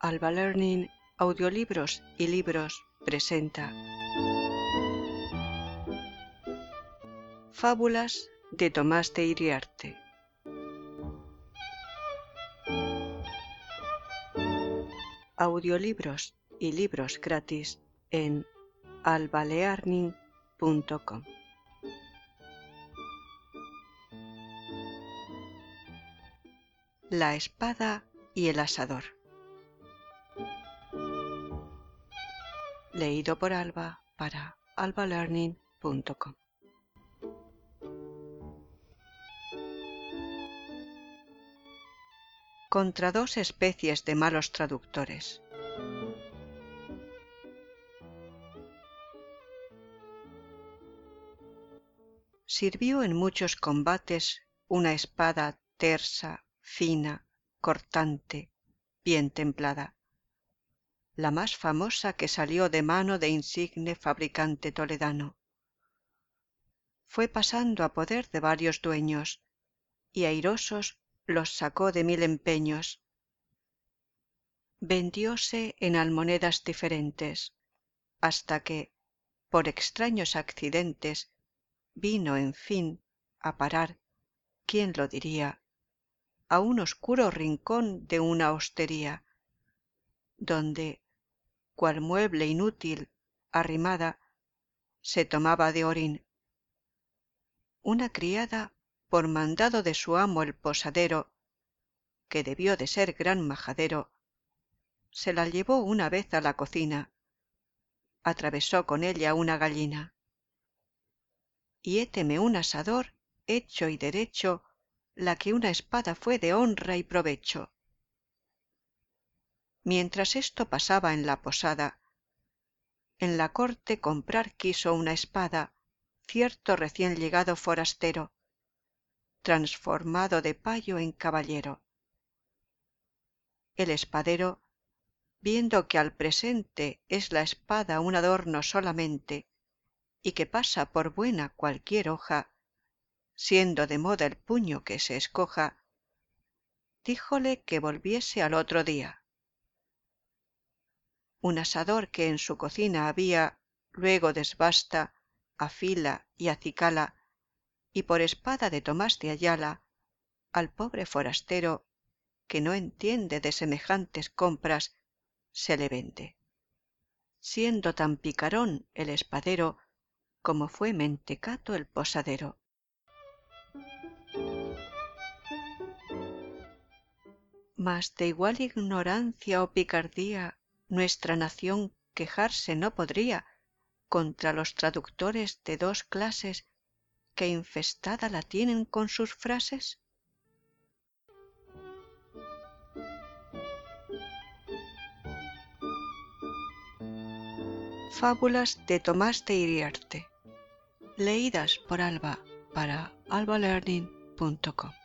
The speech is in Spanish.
Alba Learning Audiolibros y Libros presenta Fábulas de Tomás de Iriarte. Audiolibros y libros gratis en albalearning.com. La espada y el asador. Leído por Alba para albalearning.com. Contra dos especies de malos traductores. Sirvió en muchos combates una espada tersa, fina, cortante, bien templada, la más famosa que salió de mano de insigne fabricante toledano. Fue pasando a poder de varios dueños, y airosos los sacó de 1000 empeños. Vendióse en almonedas diferentes, hasta que, por extraños accidentes, vino, en fin, a parar, ¿quién lo diría?, a un oscuro rincón de una hostería, donde, cual mueble inútil, arrimada, se tomaba de orín. Una criada, por mandado de su amo el posadero, que debió de ser gran majadero, se la llevó una vez a la cocina, atravesó con ella una gallina, y héteme un asador hecho y derecho, la que una espada fue de honra y provecho. Mientras esto pasaba en la posada, en la corte comprar quiso una espada cierto recién llegado forastero, transformado de payo en caballero. El espadero, viendo que al presente es la espada un adorno solamente, y que pasa por buena cualquier hoja, siendo de moda el puño que se escoja, díjole que volviese al otro día. Un asador que en su cocina había, luego desbasta, afila y acicala, y por espada de Tomás de Ayala, al pobre forastero, que no entiende de semejantes compras, se le vende, siendo tan picarón el espadero como fue mentecato el posadero. Mas de igual ignorancia o picardía nuestra nación quejarse no podría contra los traductores de dos clases que infestada la tienen con sus frases. Fábulas de Tomás de Iriarte, leídas por Alba para albalearning.com.